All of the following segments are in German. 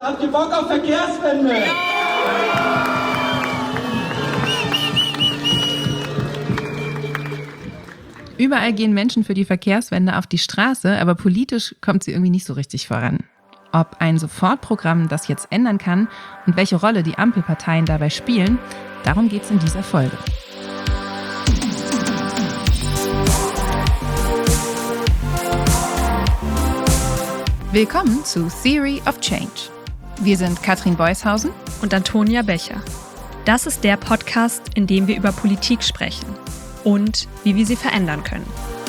Habt ihr Bock auf Verkehrswende? Überall gehen Menschen für die Verkehrswende auf die Straße, aber politisch kommt sie irgendwie nicht so richtig voran. Ob ein Sofortprogramm das jetzt ändern kann und welche Rolle die Ampelparteien dabei spielen, darum geht es in dieser Folge. Willkommen zu Theory of Change. Wir sind Katrin Beushausen und Antonia Becher. Das ist der Podcast, in dem wir über Politik sprechen und wie wir sie verändern können.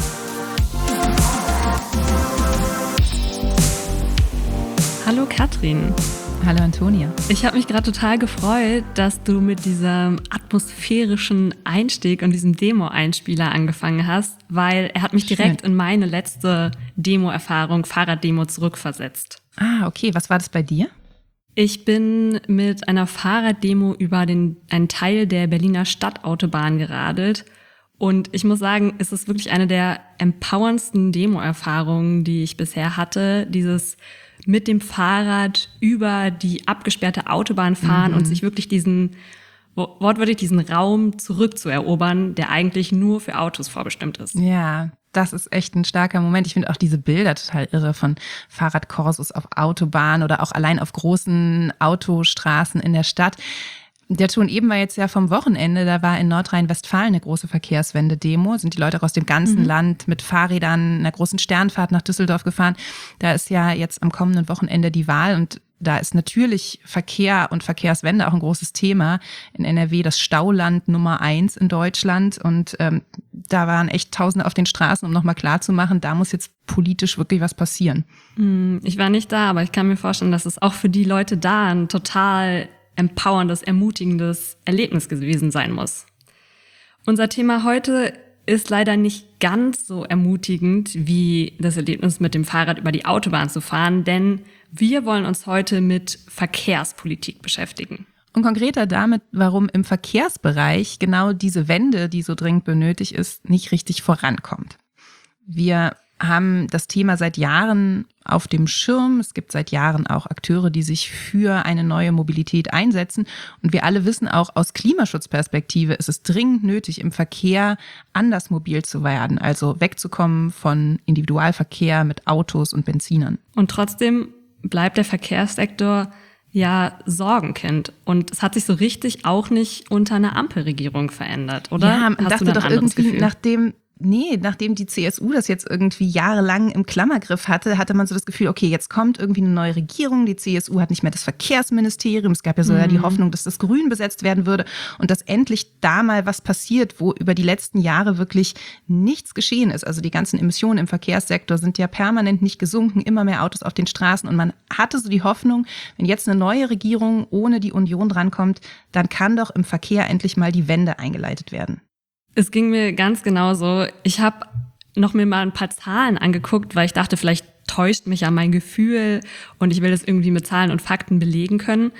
Hallo Katrin. Hallo Antonia. Ich habe mich gerade total gefreut, dass du mit diesem atmosphärischen Einstieg und diesem Demo-Einspieler angefangen hast, weil er hat mich direkt in meine letzte Demo-Erfahrung, Fahrraddemo, zurückversetzt. Ah, okay. Was war das bei dir? Ich bin mit einer Fahrraddemo über einen Teil der Berliner Stadtautobahn geradelt. Und ich muss sagen, es ist wirklich eine der empowerndsten Demo-Erfahrungen, die ich bisher hatte. Dieses mit dem Fahrrad über die abgesperrte Autobahn fahren und sich wirklich wortwörtlich diesen Raum zurückzuerobern, der eigentlich nur für Autos vorbestimmt ist. Ja, das ist echt ein starker Moment. Ich finde auch diese Bilder total irre von Fahrradkorsos auf Autobahnen oder auch allein auf großen Autostraßen in der Stadt. Der Ton eben war jetzt ja vom Wochenende, da war in Nordrhein-Westfalen eine große Verkehrswende-Demo, sind die Leute auch aus dem ganzen Land mit Fahrrädern, einer großen Sternfahrt nach Düsseldorf gefahren. Da ist ja jetzt am kommenden Wochenende die Wahl und da ist natürlich Verkehr und Verkehrswende auch ein großes Thema. In NRW das Stauland Nummer 1 in Deutschland und da waren echt Tausende auf den Straßen, um nochmal klarzumachen, da muss jetzt politisch wirklich was passieren. Ich war nicht da, aber ich kann mir vorstellen, dass es auch für die Leute da ein total empowerndes, ermutigendes Erlebnis gewesen sein muss. Unser Thema heute ist leider nicht ganz so ermutigend wie das Erlebnis mit dem Fahrrad über die Autobahn zu fahren, denn wir wollen uns heute mit Verkehrspolitik beschäftigen. Und konkreter damit, warum im Verkehrsbereich genau diese Wende, die so dringend benötigt ist, nicht richtig vorankommt. Wir haben das Thema seit Jahren auf dem Schirm. Es gibt seit Jahren auch Akteure, die sich für eine neue Mobilität einsetzen. Und wir alle wissen auch, aus Klimaschutzperspektive ist es dringend nötig, im Verkehr anders mobil zu werden. Also wegzukommen von Individualverkehr mit Autos und Benzinern. Und trotzdem bleibt der Verkehrssektor ja Sorgenkind. Und es hat sich so richtig auch nicht unter einer Ampelregierung verändert, oder? Ja, man dachte doch irgendwie, Gefühl? Nachdem die CSU das jetzt irgendwie jahrelang im Klammergriff hatte man so das Gefühl, okay, jetzt kommt irgendwie eine neue Regierung, die CSU hat nicht mehr das Verkehrsministerium, es gab ja sogar die Hoffnung, dass das Grün besetzt werden würde und dass endlich da mal was passiert, wo über die letzten Jahre wirklich nichts geschehen ist. Also die ganzen Emissionen im Verkehrssektor sind ja permanent nicht gesunken, immer mehr Autos auf den Straßen und man hatte so die Hoffnung, wenn jetzt eine neue Regierung ohne die Union drankommt, dann kann doch im Verkehr endlich mal die Wende eingeleitet werden. Es ging mir ganz genauso. Ich habe mir mal ein paar Zahlen angeguckt, weil ich dachte, vielleicht täuscht mich ja mein Gefühl und ich will das irgendwie mit Zahlen und Fakten belegen können.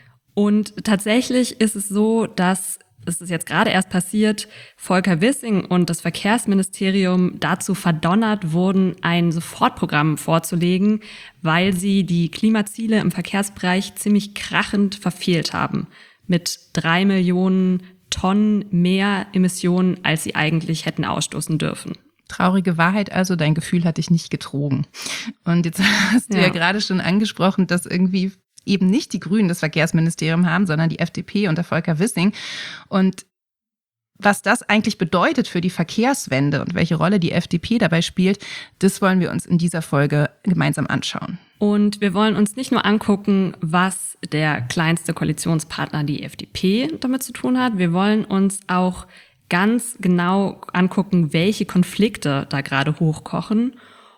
Und tatsächlich ist es so, dass es ist jetzt gerade erst passiert, Volker Wissing und das Verkehrsministerium dazu verdonnert wurden, ein Sofortprogramm vorzulegen, weil sie die Klimaziele im Verkehrsbereich ziemlich krachend verfehlt haben. Mit 3 Millionen Tonnen mehr Emissionen, als sie eigentlich hätten ausstoßen dürfen. Traurige Wahrheit also, dein Gefühl hat dich nicht betrogen. Und jetzt hast du ja gerade schon angesprochen, dass irgendwie eben nicht die Grünen das Verkehrsministerium haben, sondern die FDP unter Volker Wissing. Und was das eigentlich bedeutet für die Verkehrswende und welche Rolle die FDP dabei spielt, das wollen wir uns in dieser Folge gemeinsam anschauen. Und wir wollen uns nicht nur angucken, was der kleinste Koalitionspartner, die FDP, damit zu tun hat. Wir wollen uns auch ganz genau angucken, welche Konflikte da gerade hochkochen,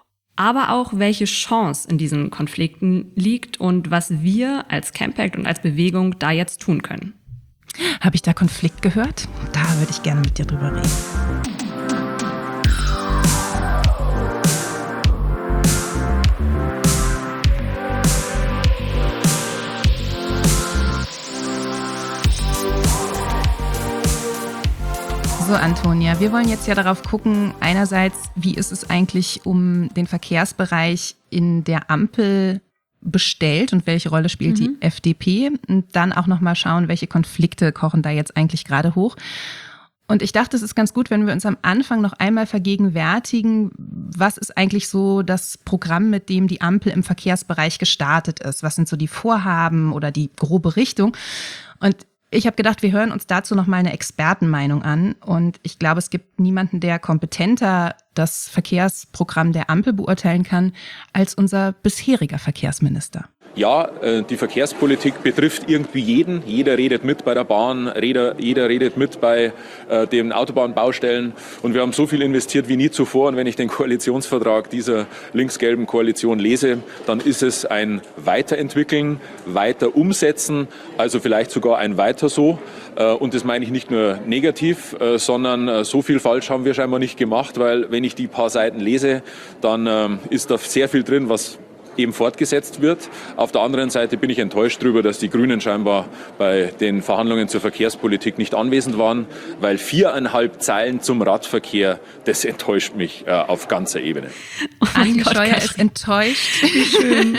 aber auch welche Chance in diesen Konflikten liegt und was wir als Campact und als Bewegung da jetzt tun können. Habe ich da Konflikt gehört? Da würde ich gerne mit dir drüber reden. So, Antonia, wir wollen jetzt ja darauf gucken, einerseits, wie ist es eigentlich um den Verkehrsbereich in der Ampel bestellt und welche Rolle spielt die FDP? Und dann auch nochmal schauen, welche Konflikte kochen da jetzt eigentlich gerade hoch. Und ich dachte, es ist ganz gut, wenn wir uns am Anfang noch einmal vergegenwärtigen, was ist eigentlich so das Programm, mit dem die Ampel im Verkehrsbereich gestartet ist? Was sind so die Vorhaben oder die grobe Richtung? Und ich habe gedacht, wir hören uns dazu noch mal eine Expertenmeinung an. Und ich glaube, es gibt niemanden, der kompetenter das Verkehrsprogramm der Ampel beurteilen kann, als unser bisheriger Verkehrsminister. Ja, die Verkehrspolitik betrifft irgendwie jeden. Jeder redet mit bei der Bahn, jeder redet mit bei den Autobahnbaustellen. Und wir haben so viel investiert wie nie zuvor. Und wenn ich den Koalitionsvertrag dieser links-gelben Koalition lese, dann ist es ein Weiterentwickeln, weiter umsetzen, also vielleicht sogar ein Weiter so. Und das meine ich nicht nur negativ, sondern so viel falsch haben wir scheinbar nicht gemacht, weil wenn ich die paar Seiten lese, dann ist da sehr viel drin, was eben fortgesetzt wird. Auf der anderen Seite bin ich enttäuscht darüber, dass die Grünen scheinbar bei den Verhandlungen zur Verkehrspolitik nicht anwesend waren, weil 4,5 Zeilen zum Radverkehr, das enttäuscht mich auf ganzer Ebene. Oh Andi Scheuer ist enttäuscht. Wie schön.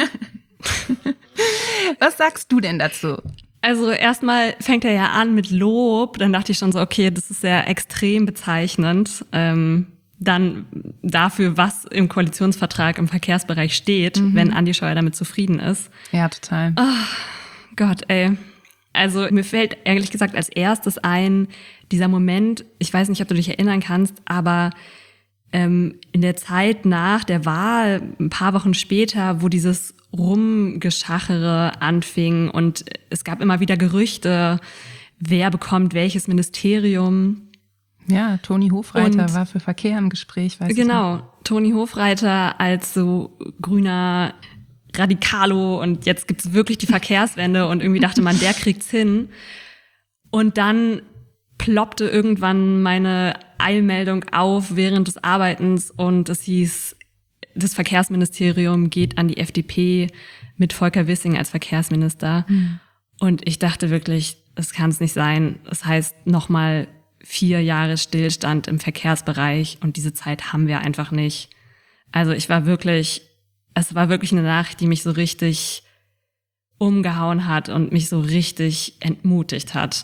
Was sagst du denn dazu? Also erstmal fängt er ja an mit Lob, dann dachte ich schon so, okay, das ist sehr extrem bezeichnend. Dann dafür, was im Koalitionsvertrag im Verkehrsbereich steht, wenn Andi Scheuer damit zufrieden ist. Ja, total. Oh Gott, ey. Also mir fällt ehrlich gesagt als erstes ein, dieser Moment, ich weiß nicht, ob du dich erinnern kannst, aber in der Zeit nach der Wahl, ein paar Wochen später, wo dieses Rumgeschachere anfing und es gab immer wieder Gerüchte, wer bekommt welches Ministerium. Ja, Toni Hofreiter war für Verkehr im Gespräch, weiß ich nicht. Genau, Toni Hofreiter als so grüner Radikalo und jetzt gibt's wirklich die Verkehrswende und irgendwie dachte man, der kriegt's hin. Und dann ploppte irgendwann meine Eilmeldung auf während des Arbeitens und es hieß, das Verkehrsministerium geht an die FDP mit Volker Wissing als Verkehrsminister. Und ich dachte wirklich, das kann es nicht sein. Das heißt nochmal 4 Jahre Stillstand im Verkehrsbereich und diese Zeit haben wir einfach nicht. Also es war wirklich eine Nachricht, die mich so richtig umgehauen hat und mich so richtig entmutigt hat.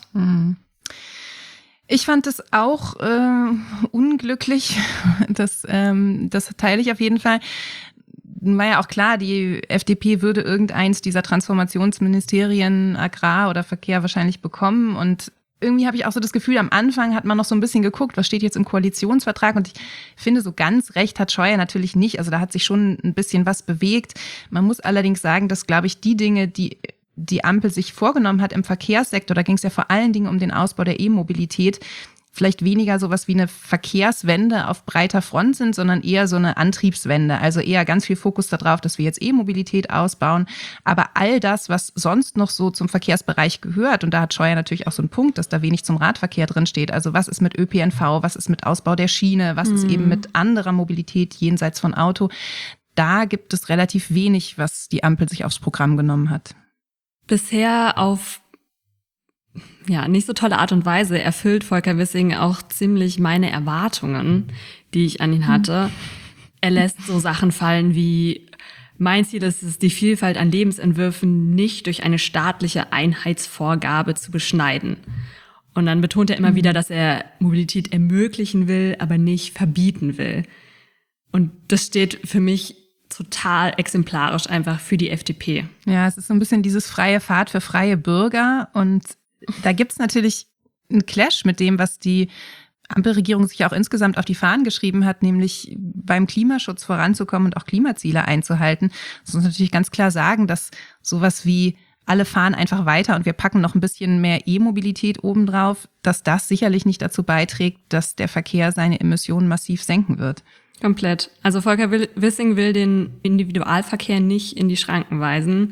Ich fand es auch unglücklich, das teile ich auf jeden Fall. War ja auch klar, die FDP würde irgendeins dieser Transformationsministerien Agrar oder Verkehr wahrscheinlich bekommen und irgendwie habe ich auch so das Gefühl, am Anfang hat man noch so ein bisschen geguckt, was steht jetzt im Koalitionsvertrag und ich finde, so ganz recht hat Scheuer natürlich nicht. Also da hat sich schon ein bisschen was bewegt. Man muss allerdings sagen, dass, glaube ich, die Dinge, die die Ampel sich vorgenommen hat im Verkehrssektor, da ging es ja vor allen Dingen um den Ausbau der E-Mobilität, vielleicht weniger sowas wie eine Verkehrswende auf breiter Front sind, sondern eher so eine Antriebswende. Also eher ganz viel Fokus darauf, dass wir jetzt E-Mobilität ausbauen. Aber all das, was sonst noch so zum Verkehrsbereich gehört, und da hat Scheuer natürlich auch so einen Punkt, dass da wenig zum Radverkehr drin steht. Also was ist mit ÖPNV, was ist mit Ausbau der Schiene, was ist eben mit anderer Mobilität jenseits von Auto. Da gibt es relativ wenig, was die Ampel sich aufs Programm genommen hat. Bisher auf nicht so tolle Art und Weise erfüllt Volker Wissing auch ziemlich meine Erwartungen, die ich an ihn hatte. Er lässt so Sachen fallen wie, mein Ziel ist es, die Vielfalt an Lebensentwürfen nicht durch eine staatliche Einheitsvorgabe zu beschneiden. Und dann betont er immer wieder, dass er Mobilität ermöglichen will, aber nicht verbieten will. Und das steht für mich total exemplarisch einfach für die FDP. Ja, es ist so ein bisschen dieses freie Fahrt für freie Bürger und da gibt's natürlich einen Clash mit dem, was die Ampelregierung sich auch insgesamt auf die Fahnen geschrieben hat, nämlich beim Klimaschutz voranzukommen und auch Klimaziele einzuhalten. Das muss natürlich ganz klar sagen, dass sowas wie alle fahren einfach weiter und wir packen noch ein bisschen mehr E-Mobilität obendrauf, dass das sicherlich nicht dazu beiträgt, dass der Verkehr seine Emissionen massiv senken wird. Komplett. Also Volker Wissing will den Individualverkehr nicht in die Schranken weisen,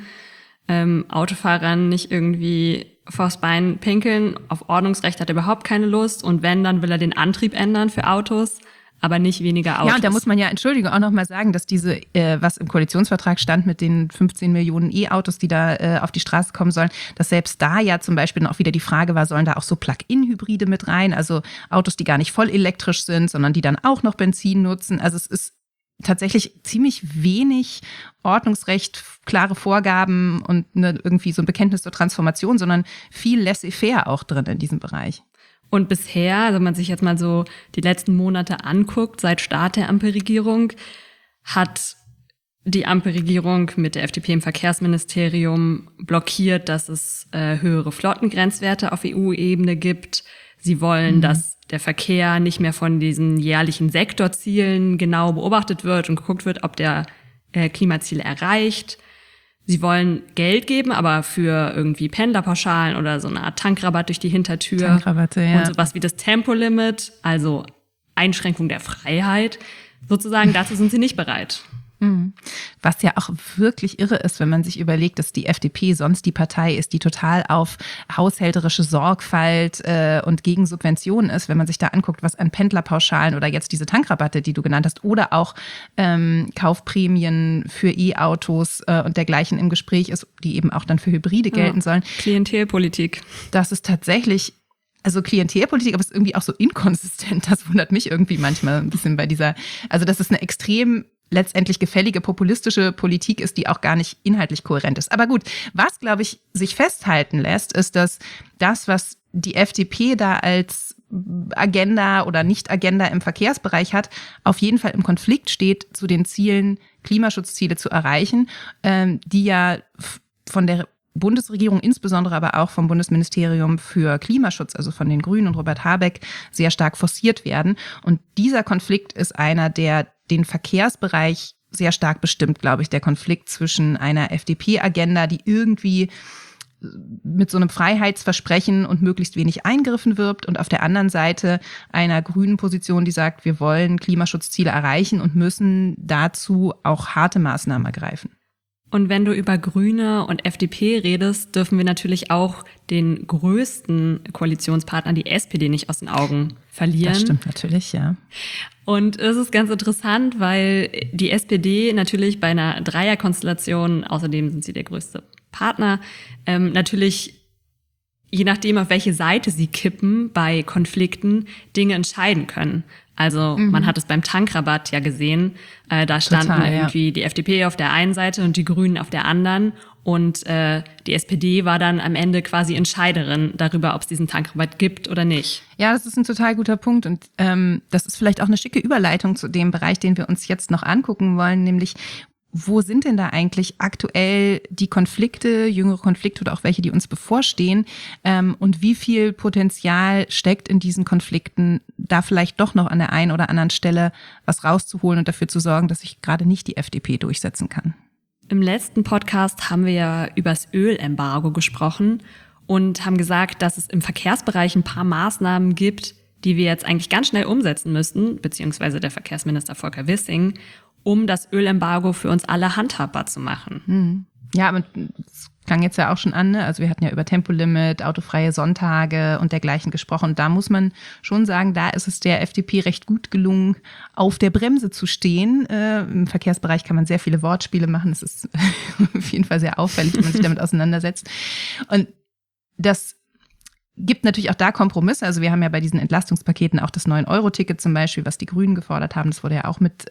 Autofahrern nicht irgendwie vors Bein pinkeln. Auf Ordnungsrecht hat er überhaupt keine Lust. Und wenn, dann will er den Antrieb ändern für Autos, aber nicht weniger Autos. Ja, und da muss man ja, Entschuldigung, auch noch mal sagen, dass diese, was im Koalitionsvertrag stand mit den 15 Millionen E-Autos, die da auf die Straße kommen sollen, dass selbst da ja zum Beispiel dann auch wieder die Frage war, sollen da auch so Plug-in-Hybride mit rein? Also Autos, die gar nicht voll elektrisch sind, sondern die dann auch noch Benzin nutzen. Also es ist tatsächlich ziemlich wenig Ordnungsrecht, klare Vorgaben und irgendwie so ein Bekenntnis zur Transformation, sondern viel laissez-faire auch drin in diesem Bereich. Und bisher, also wenn man sich jetzt mal so die letzten Monate anguckt, seit Start der Ampelregierung, hat die Ampelregierung mit der FDP im Verkehrsministerium blockiert, dass es höhere Flottengrenzwerte auf EU-Ebene gibt. Sie wollen, dass der Verkehr nicht mehr von diesen jährlichen Sektorzielen genau beobachtet wird und geguckt wird, ob der Klimaziele erreicht. Sie wollen Geld geben, aber für irgendwie Pendlerpauschalen oder so eine Art Tankrabatt durch die Hintertür. Tankrabatte, ja. Und sowas wie das Tempolimit, also Einschränkung der Freiheit. Sozusagen, dazu sind sie nicht bereit. Was ja auch wirklich irre ist, wenn man sich überlegt, dass die FDP sonst die Partei ist, die total auf haushälterische Sorgfalt und gegen Subventionen ist. Wenn man sich da anguckt, was an Pendlerpauschalen oder jetzt diese Tankrabatte, die du genannt hast, oder auch Kaufprämien für E-Autos und dergleichen im Gespräch ist, die eben auch dann für Hybride gelten sollen. Klientelpolitik. Das ist tatsächlich Klientelpolitik, aber es ist irgendwie auch so inkonsistent. Das wundert mich irgendwie manchmal ein bisschen bei dieser, also das ist eine extrem letztendlich gefällige populistische Politik ist, die auch gar nicht inhaltlich kohärent ist. Aber gut, was, glaube ich, sich festhalten lässt, ist, dass das, was die FDP da als Agenda oder Nicht-Agenda im Verkehrsbereich hat, auf jeden Fall im Konflikt steht zu den Zielen, Klimaschutzziele zu erreichen, die ja von der Bundesregierung, insbesondere aber auch vom Bundesministerium für Klimaschutz, also von den Grünen und Robert Habeck, sehr stark forciert werden. Und dieser Konflikt ist einer, der den Verkehrsbereich sehr stark bestimmt, glaube ich, der Konflikt zwischen einer FDP-Agenda, die irgendwie mit so einem Freiheitsversprechen und möglichst wenig Eingriffen wirbt und auf der anderen Seite einer grünen Position, die sagt, wir wollen Klimaschutzziele erreichen und müssen dazu auch harte Maßnahmen ergreifen. Und wenn du über Grüne und FDP redest, dürfen wir natürlich auch den größten Koalitionspartner, die SPD, nicht aus den Augen verlieren. Das stimmt natürlich, ja. Und es ist ganz interessant, weil die SPD natürlich bei einer Dreierkonstellation, außerdem sind sie der größte Partner, natürlich je nachdem, auf welche Seite sie kippen bei Konflikten, Dinge entscheiden können. Also man hat es beim Tankrabatt ja gesehen, da standen irgendwie die FDP auf der einen Seite und die Grünen auf der anderen und die SPD war dann am Ende quasi Entscheiderin darüber, ob es diesen Tankrabatt gibt oder nicht. Ja, das ist ein total guter Punkt und das ist vielleicht auch eine schicke Überleitung zu dem Bereich, den wir uns jetzt noch angucken wollen, nämlich wo sind denn da eigentlich aktuell die Konflikte, jüngere Konflikte oder auch welche, die uns bevorstehen? Und wie viel Potenzial steckt in diesen Konflikten, da vielleicht doch noch an der einen oder anderen Stelle was rauszuholen und dafür zu sorgen, dass sich gerade nicht die FDP durchsetzen kann? Im letzten Podcast haben wir ja über das Ölembargo gesprochen und haben gesagt, dass es im Verkehrsbereich ein paar Maßnahmen gibt, die wir jetzt eigentlich ganz schnell umsetzen müssten, beziehungsweise der Verkehrsminister Volker Wissing, um das Ölembargo für uns alle handhabbar zu machen. Ja, aber es klang jetzt ja auch schon an, ne? Also wir hatten ja über Tempolimit, autofreie Sonntage und dergleichen gesprochen. Und da muss man schon sagen, da ist es der FDP recht gut gelungen, auf der Bremse zu stehen. Im Verkehrsbereich kann man sehr viele Wortspiele machen. Es ist auf jeden Fall sehr auffällig, wenn man sich damit auseinandersetzt. Und das gibt natürlich auch da Kompromisse. Also wir haben ja bei diesen Entlastungspaketen auch das 9-Euro-Ticket zum Beispiel, was die Grünen gefordert haben. Das wurde ja auch mit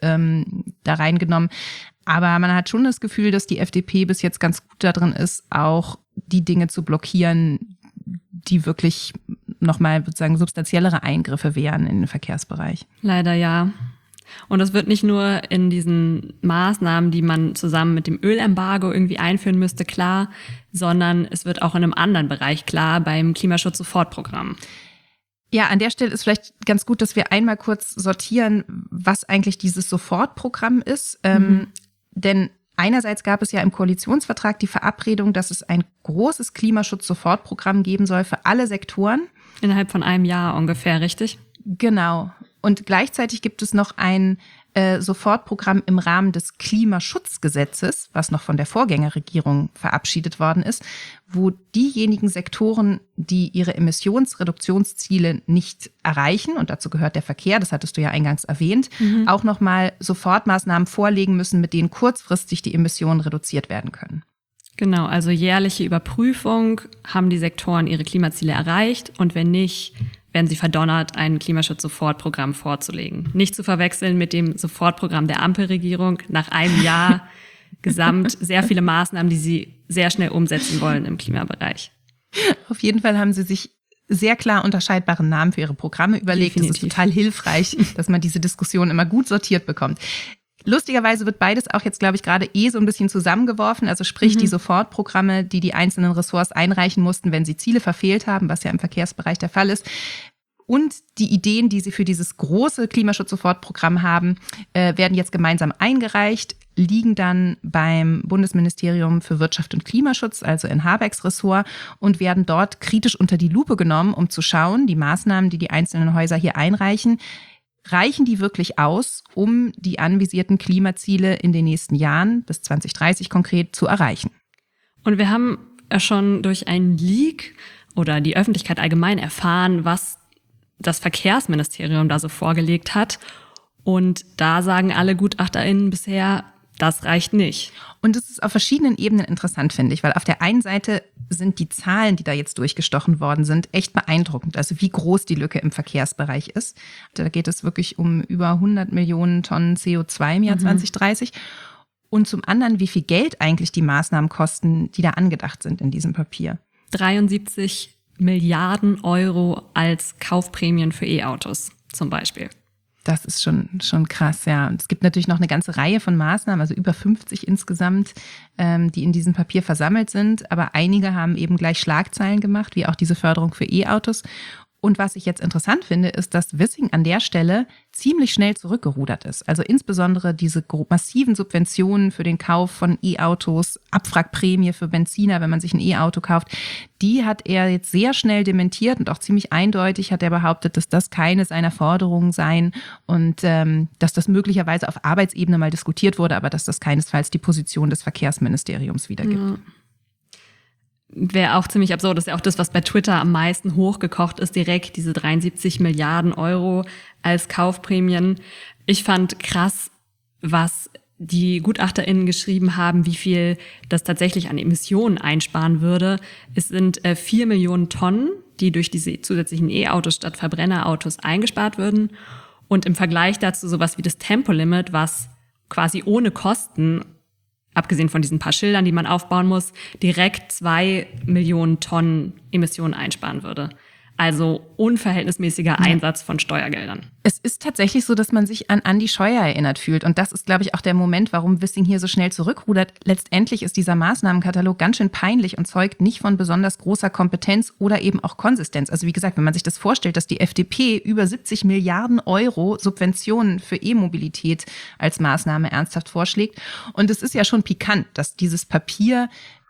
da reingenommen. Aber man hat schon das Gefühl, dass die FDP bis jetzt ganz gut darin ist, auch die Dinge zu blockieren, die wirklich nochmal sozusagen substanziellere Eingriffe wären in den Verkehrsbereich. Leider ja. Und das wird nicht nur in diesen Maßnahmen, die man zusammen mit dem Ölembargo irgendwie einführen müsste, klar, sondern es wird auch in einem anderen Bereich klar, beim Klimaschutz-Sofortprogramm. Ja, an der Stelle ist vielleicht ganz gut, dass wir einmal kurz sortieren, was eigentlich dieses Sofortprogramm ist. Denn einerseits gab es ja im Koalitionsvertrag die Verabredung, dass es ein großes Klimaschutz-Sofortprogramm geben soll für alle Sektoren. Innerhalb von einem Jahr ungefähr, richtig? Genau. Und gleichzeitig gibt es noch ein Sofortprogramm im Rahmen des Klimaschutzgesetzes, was noch von der Vorgängerregierung verabschiedet worden ist, wo diejenigen Sektoren, die ihre Emissionsreduktionsziele nicht erreichen, und dazu gehört der Verkehr, das hattest du ja eingangs erwähnt, auch nochmal Sofortmaßnahmen vorlegen müssen, mit denen kurzfristig die Emissionen reduziert werden können. Genau, also jährliche Überprüfung, haben die Sektoren ihre Klimaziele erreicht und wenn nicht, werden sie verdonnert, ein Klimaschutz-Sofortprogramm vorzulegen. Nicht zu verwechseln mit dem Sofortprogramm der Ampelregierung. Nach einem Jahr gesamt sehr viele Maßnahmen, die sie sehr schnell umsetzen wollen im Klimabereich. Auf jeden Fall haben sie sich sehr klar unterscheidbare Namen für ihre Programme überlegt. Definitiv. Das ist total hilfreich, dass man diese Diskussion immer gut sortiert bekommt. Lustigerweise wird beides auch jetzt, glaube ich, gerade so ein bisschen zusammengeworfen. Also sprich die Sofortprogramme, die einzelnen Ressorts einreichen mussten, wenn sie Ziele verfehlt haben, was ja im Verkehrsbereich der Fall ist. Und die Ideen, die sie für dieses große Klimaschutz-Sofortprogramm haben, werden jetzt gemeinsam eingereicht, liegen dann beim Bundesministerium für Wirtschaft und Klimaschutz, also in Habecks Ressort, und werden dort kritisch unter die Lupe genommen, um zu schauen, die Maßnahmen, die einzelnen Häuser hier einreichen, reichen die wirklich aus, um die anvisierten Klimaziele in den nächsten Jahren, bis 2030 konkret, zu erreichen? Und wir haben ja schon durch einen Leak oder die Öffentlichkeit allgemein erfahren, was das Verkehrsministerium da so vorgelegt hat. Und da sagen alle GutachterInnen bisher, das reicht nicht. Und das ist auf verschiedenen Ebenen interessant, finde ich, weil auf der einen Seite sind die Zahlen, die da jetzt durchgestochen worden sind, echt beeindruckend. Also wie groß die Lücke im Verkehrsbereich ist. Da geht es wirklich um über 100 Millionen Tonnen CO2 im Jahr 2030. Und zum anderen, wie viel Geld eigentlich die Maßnahmen kosten, die da angedacht sind in diesem Papier. 73 Milliarden Euro als Kaufprämien für E-Autos zum Beispiel. Das ist schon krass, ja. Und es gibt natürlich noch eine ganze Reihe von Maßnahmen, also über 50 insgesamt, die in diesem Papier versammelt sind. Aber einige haben eben gleich Schlagzeilen gemacht, wie auch diese Förderung für E-Autos. Und was ich jetzt interessant finde, ist, dass Wissing an der Stelle ziemlich schnell zurückgerudert ist. Also insbesondere diese massiven Subventionen für den Kauf von E-Autos, Abwrackprämie für Benziner, wenn man sich ein E-Auto kauft, die hat er jetzt sehr schnell dementiert und auch ziemlich eindeutig hat er behauptet, dass das keine seiner Forderungen seien und dass das möglicherweise auf Arbeitsebene mal diskutiert wurde, aber dass das keinesfalls die Position des Verkehrsministeriums wiedergibt. Ja. Wäre auch ziemlich absurd. Das ist ja auch das, was bei Twitter am meisten hochgekocht ist, direkt diese 73 Milliarden Euro als Kaufprämien. Ich fand krass, was die GutachterInnen geschrieben haben, wie viel das tatsächlich an Emissionen einsparen würde. Es sind 4 Millionen Tonnen, die durch diese zusätzlichen E-Autos statt Verbrennerautos eingespart würden. Und im Vergleich dazu sowas wie das Tempolimit, was quasi ohne Kosten, abgesehen von diesen paar Schildern, die man aufbauen muss, direkt 2 Millionen Tonnen Emissionen einsparen würde. Also unverhältnismäßiger Einsatz von Steuergeldern. Es ist tatsächlich so, dass man sich an Andi Scheuer erinnert fühlt. Und das ist, glaube ich, auch der Moment, warum Wissing hier so schnell zurückrudert. Letztendlich ist dieser Maßnahmenkatalog ganz schön peinlich und zeugt nicht von besonders großer Kompetenz oder eben auch Konsistenz. Also wie gesagt, wenn man sich das vorstellt, dass die FDP über 70 Milliarden Euro Subventionen für E-Mobilität als Maßnahme ernsthaft vorschlägt. Und es ist ja schon pikant, dass dieses Papier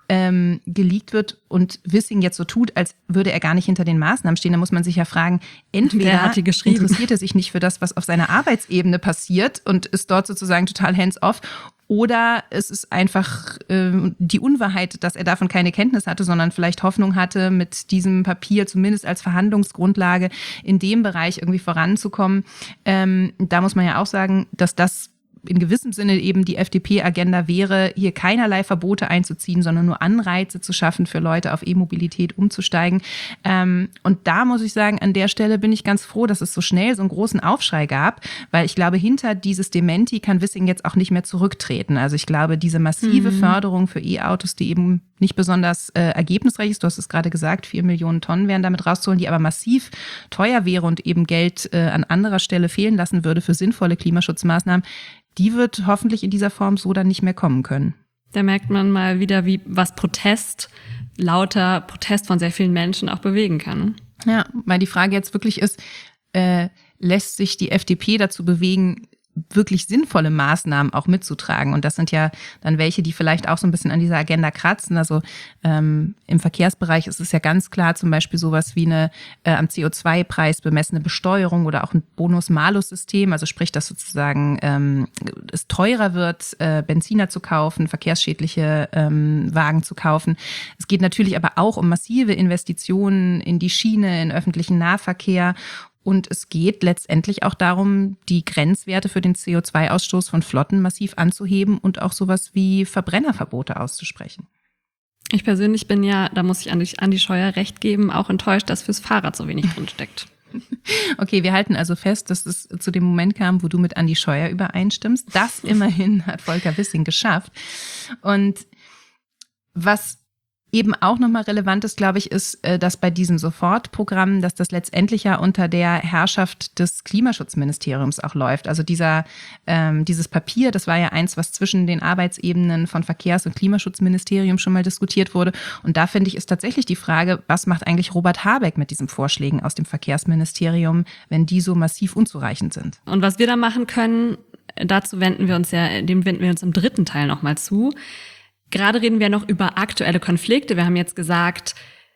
geleakt wird und Wissing jetzt so tut, als würde er gar nicht hinter den Maßnahmen stehen. Da muss man sich ja fragen, entweder interessiert er sich nicht für das, was auf seiner Arbeitsebene passiert und ist dort sozusagen total hands-off, oder es ist einfach die Unwahrheit, dass er davon keine Kenntnis hatte, sondern vielleicht Hoffnung hatte, mit diesem Papier zumindest als Verhandlungsgrundlage in dem Bereich irgendwie voranzukommen. Da muss man ja auch sagen, dass das in gewissem Sinne eben die FDP-Agenda wäre, hier keinerlei Verbote einzuziehen, sondern nur Anreize zu schaffen, für Leute auf E-Mobilität umzusteigen. Und da muss ich sagen, an der Stelle bin ich ganz froh, dass es so schnell so einen großen Aufschrei gab, weil ich glaube, hinter dieses Dementi kann Wissing jetzt auch nicht mehr zurücktreten. Also ich glaube, diese massive Förderung für E-Autos, die eben nicht besonders ergebnisreich ist, du hast es gerade gesagt, 4 Millionen Tonnen wären damit rauszuholen, die aber massiv teuer wäre und eben Geld an anderer Stelle fehlen lassen würde für sinnvolle Klimaschutzmaßnahmen, die wird hoffentlich in dieser Form so dann nicht mehr kommen können. Da merkt man mal wieder, was lauter Protest von sehr vielen Menschen auch bewegen kann. Ja, weil die Frage jetzt wirklich ist, lässt sich die FDP dazu bewegen, wirklich sinnvolle Maßnahmen auch mitzutragen. Und das sind ja dann welche, die vielleicht auch so ein bisschen an dieser Agenda kratzen. Also im Verkehrsbereich ist es ja ganz klar zum Beispiel sowas wie eine am CO2-Preis bemessene Besteuerung oder auch ein Bonus-Malus-System. Also sprich, dass sozusagen es teurer wird, Benziner zu kaufen, verkehrsschädliche Wagen zu kaufen. Es geht natürlich aber auch um massive Investitionen in die Schiene, in öffentlichen Nahverkehr. Und es geht letztendlich auch darum, die Grenzwerte für den CO2-Ausstoß von Flotten massiv anzuheben und auch sowas wie Verbrennerverbote auszusprechen. Ich persönlich bin ja, da muss ich Andi Scheuer recht geben, auch enttäuscht, dass fürs Fahrrad so wenig drin steckt. Okay, wir halten also fest, dass es zu dem Moment kam, wo du mit Andi Scheuer übereinstimmst. Das immerhin hat Volker Wissing geschafft. Und was eben auch nochmal relevant ist, glaube ich, ist, dass bei diesem Sofortprogramm, dass das letztendlich ja unter der Herrschaft des Klimaschutzministeriums auch läuft. Also dieses Papier, das war ja eins, was zwischen den Arbeitsebenen von Verkehrs- und Klimaschutzministerium schon mal diskutiert wurde. Und da finde ich, ist tatsächlich die Frage, was macht eigentlich Robert Habeck mit diesen Vorschlägen aus dem Verkehrsministerium, wenn die so massiv unzureichend sind? Und was wir da machen können, dem wenden wir uns im dritten Teil nochmal zu. Gerade reden wir noch über aktuelle Konflikte. Wir haben jetzt gesagt,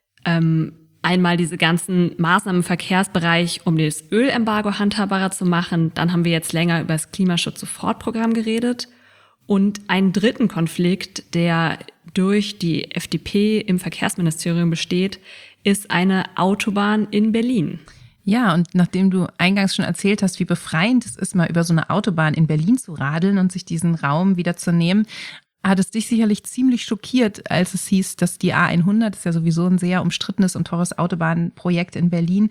einmal diese ganzen Maßnahmen im Verkehrsbereich, um das Ölembargo handhabbarer zu machen. Dann haben wir jetzt länger über das Klimaschutz-Sofortprogramm geredet. Und einen dritten Konflikt, der durch die FDP im Verkehrsministerium besteht, ist eine Autobahn in Berlin. Ja, und nachdem du eingangs schon erzählt hast, wie befreiend es ist, mal über so eine Autobahn in Berlin zu radeln und sich diesen Raum wieder zu nehmen, hat es dich sicherlich ziemlich schockiert, als es hieß, dass die A100, das ist ja sowieso ein sehr umstrittenes und teures Autobahnprojekt in Berlin,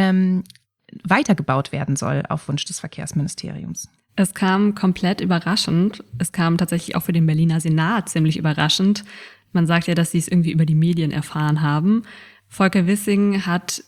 weitergebaut werden soll auf Wunsch des Verkehrsministeriums. Es kam komplett überraschend. Es kam tatsächlich auch für den Berliner Senat ziemlich überraschend. Man sagt ja, dass sie es irgendwie über die Medien erfahren haben. Volker Wissing hat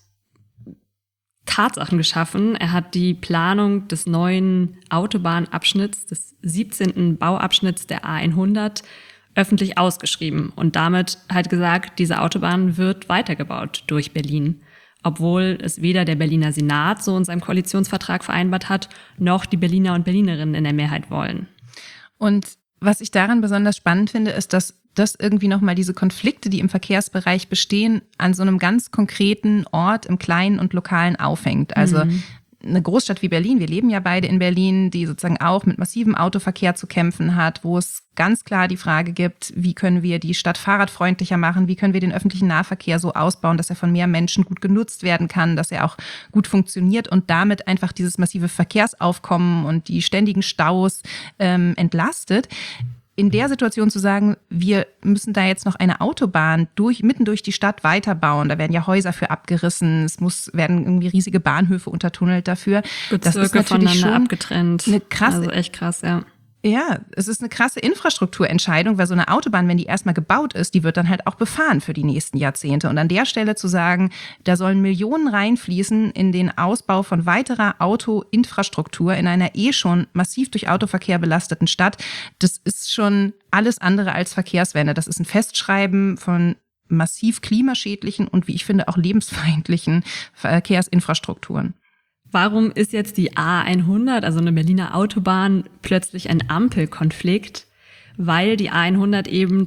Tatsachen geschaffen. Er hat die Planung des neuen Autobahnabschnitts, des 17. Bauabschnitts der A100 öffentlich ausgeschrieben und damit halt gesagt, diese Autobahn wird weitergebaut durch Berlin, obwohl es weder der Berliner Senat so in seinem Koalitionsvertrag vereinbart hat, noch die Berliner und Berlinerinnen in der Mehrheit wollen. Und was ich daran besonders spannend finde, ist, dass das irgendwie nochmal diese Konflikte, die im Verkehrsbereich bestehen, an so einem ganz konkreten Ort im Kleinen und Lokalen aufhängt. Also eine Großstadt wie Berlin, wir leben ja beide in Berlin, die sozusagen auch mit massivem Autoverkehr zu kämpfen hat, wo es ganz klar die Frage gibt, wie können wir die Stadt fahrradfreundlicher machen, wie können wir den öffentlichen Nahverkehr so ausbauen, dass er von mehr Menschen gut genutzt werden kann, dass er auch gut funktioniert und damit einfach dieses massive Verkehrsaufkommen und die ständigen Staus entlastet. In der Situation zu sagen, wir müssen da jetzt noch eine Autobahn mitten durch die Stadt weiterbauen, da werden ja Häuser für abgerissen, werden irgendwie riesige Bahnhöfe untertunnelt dafür. Bezirke das ist natürlich schon abgetrennt. Eine krasse, also echt krass, ja. Ja, es ist eine krasse Infrastrukturentscheidung, weil so eine Autobahn, wenn die erstmal gebaut ist, die wird dann halt auch befahren für die nächsten Jahrzehnte. Und an der Stelle zu sagen, da sollen Millionen reinfließen in den Ausbau von weiterer Autoinfrastruktur in einer schon massiv durch Autoverkehr belasteten Stadt, das ist schon alles andere als Verkehrswende. Das ist ein Festschreiben von massiv klimaschädlichen und, wie ich finde, auch lebensfeindlichen Verkehrsinfrastrukturen. Warum ist jetzt die A100, also eine Berliner Autobahn, plötzlich ein Ampelkonflikt? Weil die A100 eben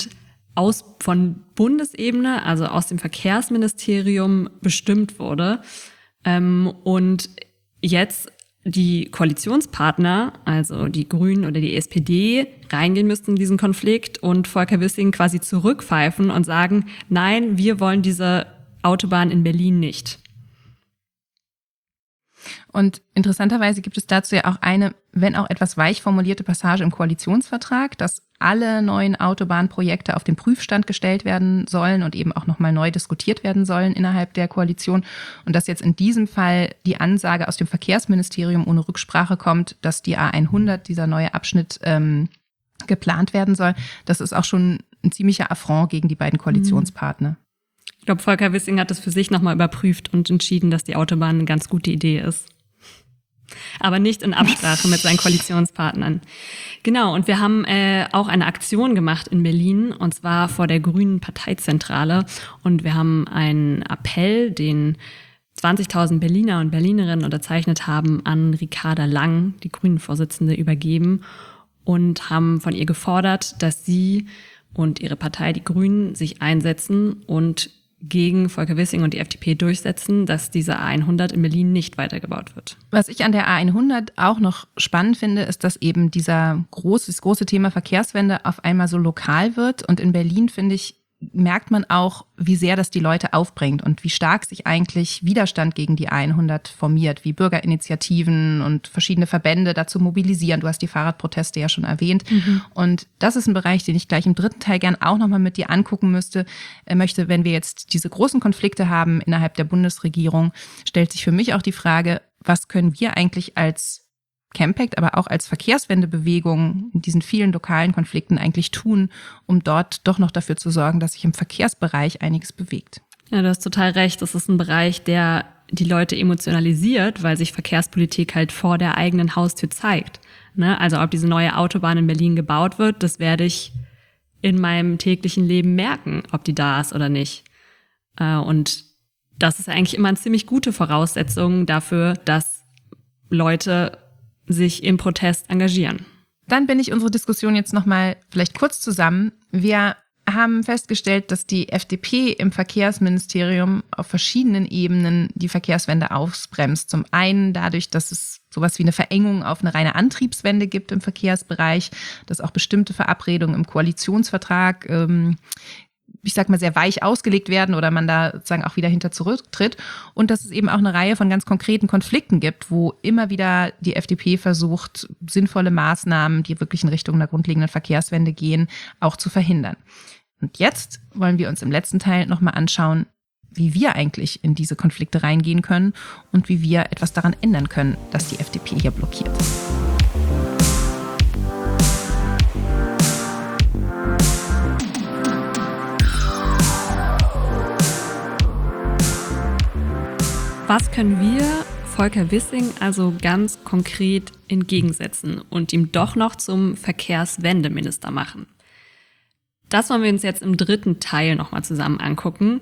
von Bundesebene, also aus dem Verkehrsministerium bestimmt wurde. Und jetzt die Koalitionspartner, also die Grünen oder die SPD, reingehen müssten in diesen Konflikt und Volker Wissing quasi zurückpfeifen und sagen, nein, wir wollen diese Autobahn in Berlin nicht. Und interessanterweise gibt es dazu ja auch eine, wenn auch etwas weich formulierte Passage im Koalitionsvertrag, dass alle neuen Autobahnprojekte auf den Prüfstand gestellt werden sollen und eben auch nochmal neu diskutiert werden sollen innerhalb der Koalition. Und dass jetzt in diesem Fall die Ansage aus dem Verkehrsministerium ohne Rücksprache kommt, dass die A100, dieser neue Abschnitt, geplant werden soll, das ist auch schon ein ziemlicher Affront gegen die beiden Koalitionspartner. Ich glaube, Volker Wissing hat das für sich nochmal überprüft und entschieden, dass die Autobahn eine ganz gute Idee ist. Aber nicht in Absprache mit seinen Koalitionspartnern. Genau, und wir haben auch eine Aktion gemacht in Berlin, und zwar vor der Grünen Parteizentrale. Und wir haben einen Appell, den 20.000 Berliner und Berlinerinnen unterzeichnet haben, an Ricarda Lang, die Grünen-Vorsitzende, übergeben und haben von ihr gefordert, dass sie und ihre Partei, die Grünen, sich einsetzen und gegen Volker Wissing und die FDP durchsetzen, dass diese A100 in Berlin nicht weitergebaut wird. Was ich an der A100 auch noch spannend finde, ist, dass eben das große Thema Verkehrswende auf einmal so lokal wird. Und in Berlin, finde ich, merkt man auch, wie sehr das die Leute aufbringt und wie stark sich eigentlich Widerstand gegen die 100 formiert, wie Bürgerinitiativen und verschiedene Verbände dazu mobilisieren. Du hast die Fahrradproteste ja schon erwähnt. Und das ist ein Bereich, den ich gleich im dritten Teil gern auch nochmal mit dir angucken möchte, wenn wir jetzt diese großen Konflikte haben innerhalb der Bundesregierung, stellt sich für mich auch die Frage, was können wir eigentlich als Campact, aber auch als Verkehrswendebewegung in diesen vielen lokalen Konflikten eigentlich tun, um dort doch noch dafür zu sorgen, dass sich im Verkehrsbereich einiges bewegt. Ja, du hast total recht. Das ist ein Bereich, der die Leute emotionalisiert, weil sich Verkehrspolitik halt vor der eigenen Haustür zeigt. Ne? Also ob diese neue Autobahn in Berlin gebaut wird, das werde ich in meinem täglichen Leben merken, ob die da ist oder nicht. Und das ist eigentlich immer eine ziemlich gute Voraussetzung dafür, dass Leute sich im Protest engagieren. Dann bin ich unsere Diskussion jetzt nochmal vielleicht kurz zusammen. Wir haben festgestellt, dass die FDP im Verkehrsministerium auf verschiedenen Ebenen die Verkehrswende ausbremst. Zum einen dadurch, dass es sowas wie eine Verengung auf eine reine Antriebswende gibt im Verkehrsbereich, dass auch bestimmte Verabredungen im Koalitionsvertrag ich sag mal, sehr weich ausgelegt werden oder man da sozusagen auch wieder hinter zurücktritt. Und dass es eben auch eine Reihe von ganz konkreten Konflikten gibt, wo immer wieder die FDP versucht, sinnvolle Maßnahmen, die wirklich in Richtung einer grundlegenden Verkehrswende gehen, auch zu verhindern. Und jetzt wollen wir uns im letzten Teil nochmal anschauen, wie wir eigentlich in diese Konflikte reingehen können und wie wir etwas daran ändern können, dass die FDP hier blockiert. Was können wir Volker Wissing also ganz konkret entgegensetzen und ihm doch noch zum Verkehrswendeminister machen? Das wollen wir uns jetzt im dritten Teil nochmal zusammen angucken.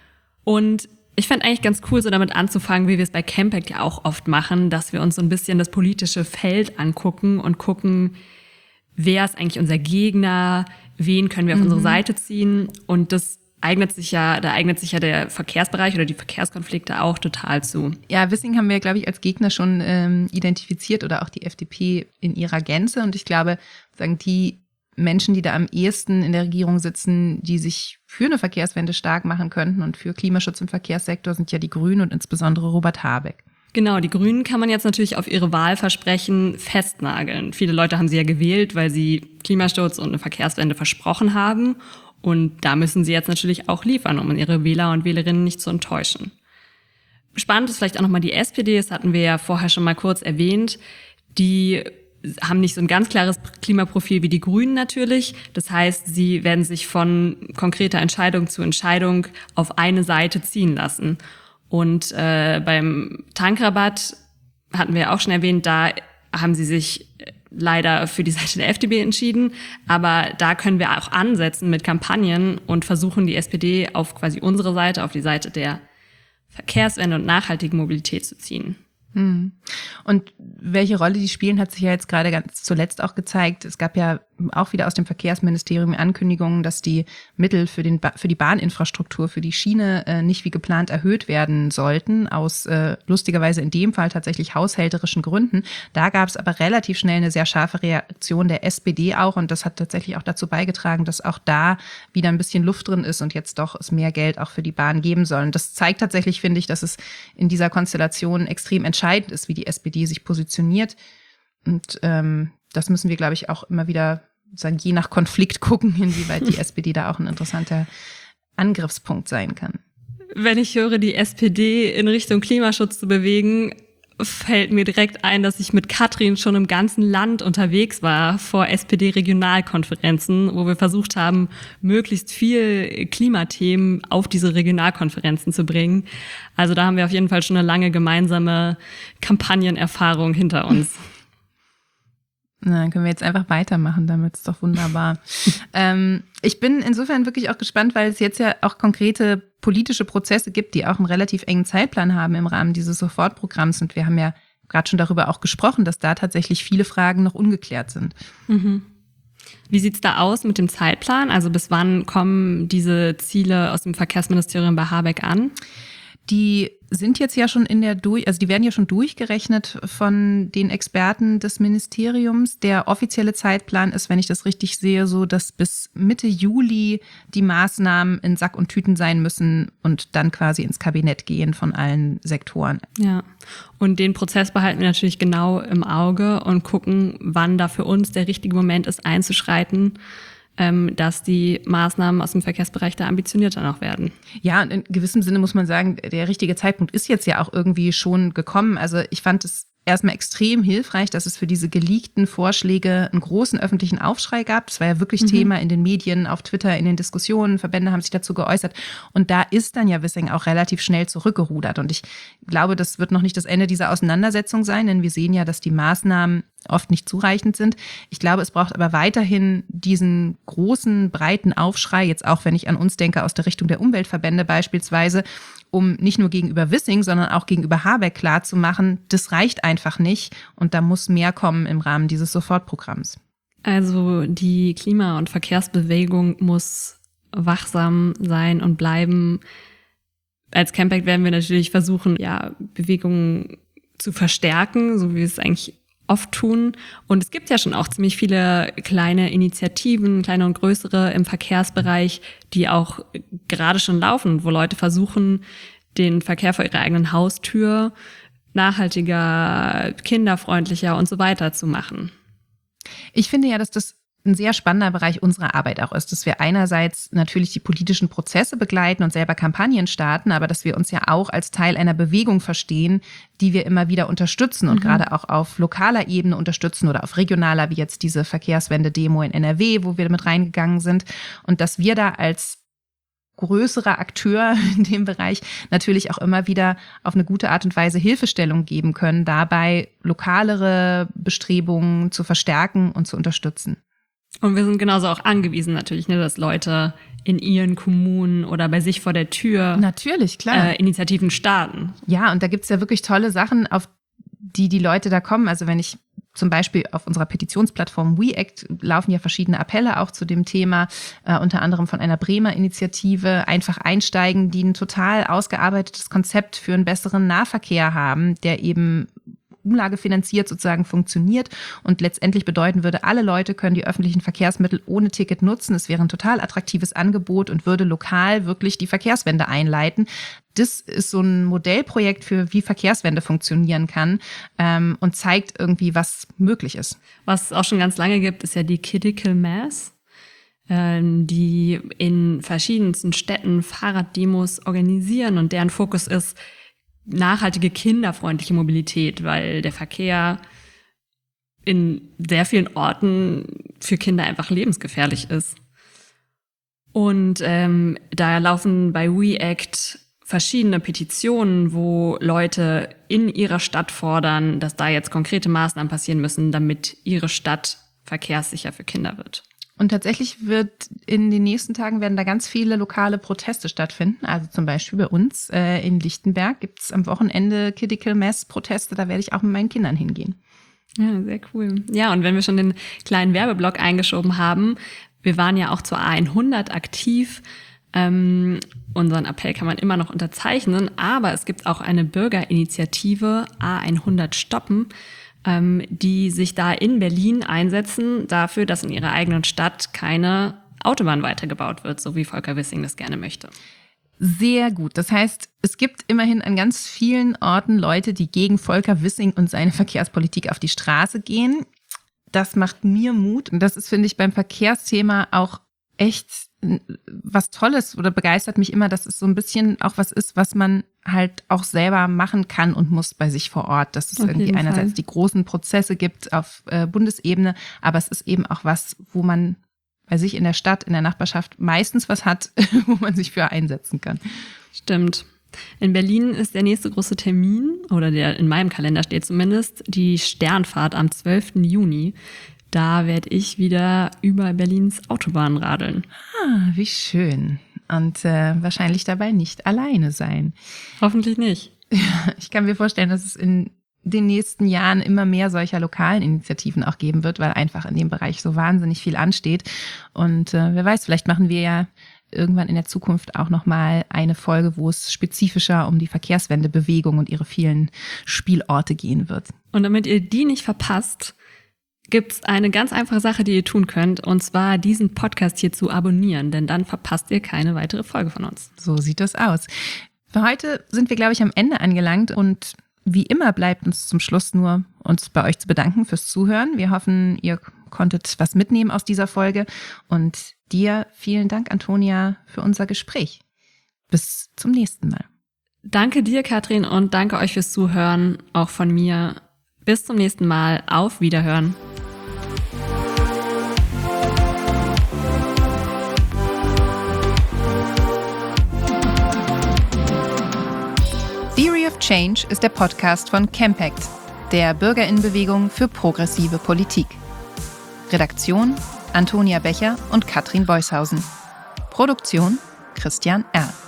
Und ich fände eigentlich ganz cool, so damit anzufangen, wie wir es bei Campact ja auch oft machen, dass wir uns so ein bisschen das politische Feld angucken und gucken, wer ist eigentlich unser Gegner, wen können wir auf unsere Seite ziehen. Und da eignet sich ja der Verkehrsbereich oder die Verkehrskonflikte auch total zu. Ja, Wissing haben wir, glaube ich, als Gegner schon identifiziert oder auch die FDP in ihrer Gänze. Und ich glaube, sagen die Menschen, die da am ehesten in der Regierung sitzen, die sich für eine Verkehrswende stark machen könnten und für Klimaschutz im Verkehrssektor, sind ja die Grünen und insbesondere Robert Habeck. Genau, die Grünen kann man jetzt natürlich auf ihre Wahlversprechen festnageln. Viele Leute haben sie ja gewählt, weil sie Klimaschutz und eine Verkehrswende versprochen haben. Und da müssen sie jetzt natürlich auch liefern, um ihre Wähler und Wählerinnen nicht zu enttäuschen. Spannend ist vielleicht auch nochmal die SPD, das hatten wir ja vorher schon mal kurz erwähnt. Die haben nicht so ein ganz klares Klimaprofil wie die Grünen natürlich. Das heißt, sie werden sich von konkreter Entscheidung zu Entscheidung auf eine Seite ziehen lassen. Und beim Tankrabatt hatten wir ja auch schon erwähnt, da haben sie sich leider für die Seite der FDP entschieden. Aber da können wir auch ansetzen mit Kampagnen und versuchen, die SPD auf quasi unsere Seite, auf die Seite der Verkehrswende und nachhaltigen Mobilität zu ziehen. Und welche Rolle die spielen, hat sich ja jetzt gerade ganz zuletzt auch gezeigt. Es gab ja auch wieder aus dem Verkehrsministerium Ankündigungen, dass die Mittel für die Bahninfrastruktur, für die Schiene nicht wie geplant erhöht werden sollten, aus lustigerweise in dem Fall tatsächlich haushälterischen Gründen. Da gab es aber relativ schnell eine sehr scharfe Reaktion der SPD auch und das hat tatsächlich auch dazu beigetragen, dass auch da wieder ein bisschen Luft drin ist und jetzt doch es mehr Geld auch für die Bahn geben soll. Und das zeigt tatsächlich, finde ich, dass es in dieser Konstellation extrem entscheidend ist, wie die SPD sich positioniert. Und das müssen wir, glaube ich, auch immer wieder sagen, je nach Konflikt gucken, inwieweit die SPD da auch ein interessanter Angriffspunkt sein kann. Wenn ich höre, die SPD in Richtung Klimaschutz zu bewegen, fällt mir direkt ein, dass ich mit Katrin schon im ganzen Land unterwegs war vor SPD-Regionalkonferenzen, wo wir versucht haben, möglichst viel Klimathemen auf diese Regionalkonferenzen zu bringen. Also da haben wir auf jeden Fall schon eine lange gemeinsame Kampagnenerfahrung hinter uns. Na, dann können wir jetzt einfach weitermachen, damit ist doch wunderbar. Ich bin insofern wirklich auch gespannt, weil es jetzt ja auch konkrete politische Prozesse gibt, die auch einen relativ engen Zeitplan haben im Rahmen dieses Sofortprogramms. Und wir haben ja gerade schon darüber auch gesprochen, dass da tatsächlich viele Fragen noch ungeklärt sind. Mhm. Wie sieht's da aus mit dem Zeitplan? Also bis wann kommen diese Ziele aus dem Verkehrsministerium bei Habeck an? Die sind jetzt ja schon die werden ja schon durchgerechnet von den Experten des Ministeriums. Der offizielle Zeitplan ist, wenn ich das richtig sehe, so, dass bis Mitte Juli die Maßnahmen in Sack und Tüten sein müssen und dann quasi ins Kabinett gehen von allen Sektoren. Ja, und den Prozess behalten wir natürlich genau im Auge und gucken, wann da für uns der richtige Moment ist, einzuschreiten, dass die Maßnahmen aus dem Verkehrsbereich da ambitionierter noch werden. Ja, und in gewissem Sinne muss man sagen, der richtige Zeitpunkt ist jetzt ja auch irgendwie schon gekommen. Also ich fand es erstmal extrem hilfreich, dass es für diese geleakten Vorschläge einen großen öffentlichen Aufschrei gab. Das war ja wirklich Thema in den Medien, auf Twitter, in den Diskussionen. Verbände haben sich dazu geäußert. Und da ist dann ja Wissing auch relativ schnell zurückgerudert. Und ich glaube, das wird noch nicht das Ende dieser Auseinandersetzung sein, denn wir sehen ja, dass die Maßnahmen oft nicht zureichend sind. Ich glaube, es braucht aber weiterhin diesen großen, breiten Aufschrei, jetzt auch, wenn ich an uns denke, aus der Richtung der Umweltverbände beispielsweise, um nicht nur gegenüber Wissing, sondern auch gegenüber Habeck klarzumachen, das reicht einfach nicht und da muss mehr kommen im Rahmen dieses Sofortprogramms. Also die Klima- und Verkehrsbewegung muss wachsam sein und bleiben. Als Campact werden wir natürlich versuchen, Bewegungen zu verstärken, so wie wir es eigentlich oft tun. Und es gibt ja schon auch ziemlich viele kleine Initiativen, kleine und größere im Verkehrsbereich, die auch gerade schon laufen, wo Leute versuchen, den Verkehr vor ihrer eigenen Haustür nachhaltiger, kinderfreundlicher und so weiter zu machen. Ich finde ja, dass das ein sehr spannender Bereich unserer Arbeit auch ist, dass wir einerseits natürlich die politischen Prozesse begleiten und selber Kampagnen starten, aber dass wir uns ja auch als Teil einer Bewegung verstehen, die wir immer wieder unterstützen und gerade auch auf lokaler Ebene unterstützen oder auf regionaler, wie jetzt diese Verkehrswende-Demo in NRW, wo wir mit reingegangen sind. Und dass wir da als größerer Akteur in dem Bereich natürlich auch immer wieder auf eine gute Art und Weise Hilfestellung geben können, dabei lokalere Bestrebungen zu verstärken und zu unterstützen. Und wir sind genauso auch angewiesen natürlich, dass Leute in ihren Kommunen oder bei sich vor der Tür natürlich, klar. Initiativen starten. Ja, und da gibt's ja wirklich tolle Sachen, auf die Leute da kommen. Also wenn ich zum Beispiel auf unserer Petitionsplattform WeAct laufen ja verschiedene Appelle auch zu dem Thema, unter anderem von einer Bremer Initiative, einfach einsteigen, die ein total ausgearbeitetes Konzept für einen besseren Nahverkehr haben, der eben umlagefinanziert sozusagen funktioniert und letztendlich bedeuten würde, alle Leute können die öffentlichen Verkehrsmittel ohne Ticket nutzen. Es wäre ein total attraktives Angebot und würde lokal wirklich die Verkehrswende einleiten. Das ist so ein Modellprojekt für, wie Verkehrswende funktionieren kann, und zeigt irgendwie, was möglich ist. Was es auch schon ganz lange gibt, ist ja die Critical Mass, die in verschiedensten Städten Fahrraddemos organisieren und deren Fokus ist nachhaltige, kinderfreundliche Mobilität, weil der Verkehr in sehr vielen Orten für Kinder einfach lebensgefährlich ist. Und da laufen bei WeAct verschiedene Petitionen, wo Leute in ihrer Stadt fordern, dass da jetzt konkrete Maßnahmen passieren müssen, damit ihre Stadt verkehrssicher für Kinder wird. Und tatsächlich wird in den nächsten Tagen werden da ganz viele lokale Proteste stattfinden. Also zum Beispiel bei uns in Lichtenberg gibt es am Wochenende Critical Mass Proteste. Da werde ich auch mit meinen Kindern hingehen. Ja, sehr cool. Ja, und wenn wir schon den kleinen Werbeblock eingeschoben haben, wir waren ja auch zur A100 aktiv. Unseren Appell kann man immer noch unterzeichnen, aber es gibt auch eine Bürgerinitiative A100 stoppen, die sich da in Berlin einsetzen dafür, dass in ihrer eigenen Stadt keine Autobahn weitergebaut wird, so wie Volker Wissing das gerne möchte. Sehr gut. Das heißt, es gibt immerhin an ganz vielen Orten Leute, die gegen Volker Wissing und seine Verkehrspolitik auf die Straße gehen. Das macht mir Mut. Und das ist, finde ich, beim Verkehrsthema auch echt was Tolles oder begeistert mich immer, dass es so ein bisschen auch was ist, was man halt auch selber machen kann und muss bei sich vor Ort. Dass es irgendwie einerseits die großen Prozesse gibt auf Bundesebene, aber es ist eben auch was, wo man bei sich in der Stadt, in der Nachbarschaft meistens was hat, wo man sich für einsetzen kann. Stimmt. In Berlin ist der nächste große Termin, oder der in meinem Kalender steht zumindest, die Sternfahrt am 12. Juni. Da werde ich wieder über Berlins Autobahnen radeln. Ah, wie schön. Und wahrscheinlich dabei nicht alleine sein. Hoffentlich nicht. Ich kann mir vorstellen, dass es in den nächsten Jahren immer mehr solcher lokalen Initiativen auch geben wird, weil einfach in dem Bereich so wahnsinnig viel ansteht. Und wer weiß, vielleicht machen wir ja irgendwann in der Zukunft auch nochmal eine Folge, wo es spezifischer um die Verkehrswendebewegung und ihre vielen Spielorte gehen wird. Und damit ihr die nicht verpasst, gibt's eine ganz einfache Sache, die ihr tun könnt, und zwar diesen Podcast hier zu abonnieren, denn dann verpasst ihr keine weitere Folge von uns. So sieht das aus. Für heute sind wir, glaube ich, am Ende angelangt und wie immer bleibt uns zum Schluss nur, uns bei euch zu bedanken fürs Zuhören. Wir hoffen, ihr konntet was mitnehmen aus dieser Folge und dir vielen Dank, Antonia, für unser Gespräch. Bis zum nächsten Mal. Danke dir, Katrin, und danke euch fürs Zuhören, auch von mir. Bis zum nächsten Mal. Auf Wiederhören. Theory of Change ist der Podcast von Campact, der BürgerInnenbewegung für progressive Politik. Redaktion Antonia Becher und Katrin Beushausen. Produktion Christian R.